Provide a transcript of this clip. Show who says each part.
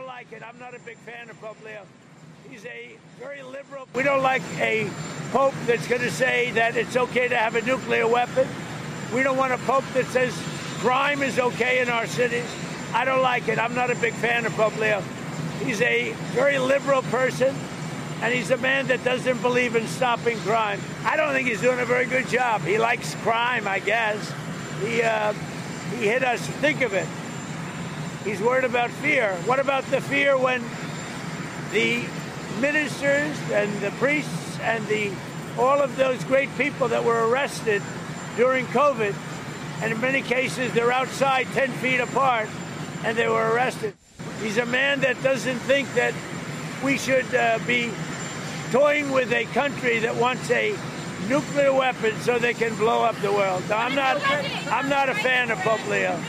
Speaker 1: don't like it. I'm not a big fan of Pope Leo. He's a very liberal. We don't like a pope that's going to say that it's okay to have a nuclear weapon. We don't want a pope that says crime is okay in our cities. I don't like it. I'm not a big fan of Pope Leo. He's a very liberal person, and he's a man that doesn't believe in stopping crime. I don't think he's doing a very good job. He likes crime, I guess. He hit us. Think of it. He's worried about fear. What about the fear when the ministers and the priests and all of those great people that were arrested during COVID, and in many cases they're outside 10 feet apart and they were arrested. He's a man that doesn't think that we should be toying with a country that wants a nuclear weapon so they can blow up the world. I'm not a fan of Pope Leo.